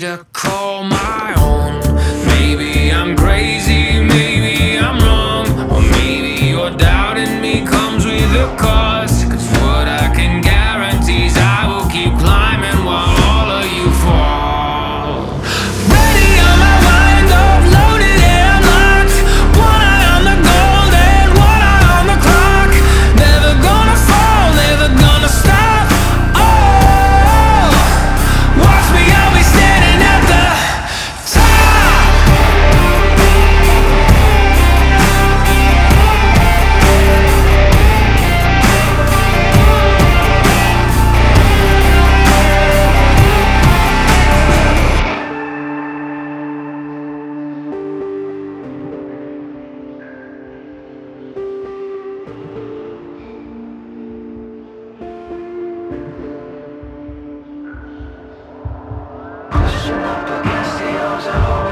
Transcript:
to call my own. Maybe I'm crazy, maybe I'm wrong, or maybe your doubting me comes with a cost. 'Cause what I can guarantee is I will keep climbing while all of you fall. Ready on my wind up, loaded and locked. One eye on the gold and one eye on the clock. Never gonna fall, never gonna stop. Oh, watch me, I'll be standing at the top. Pushing up against the ozone.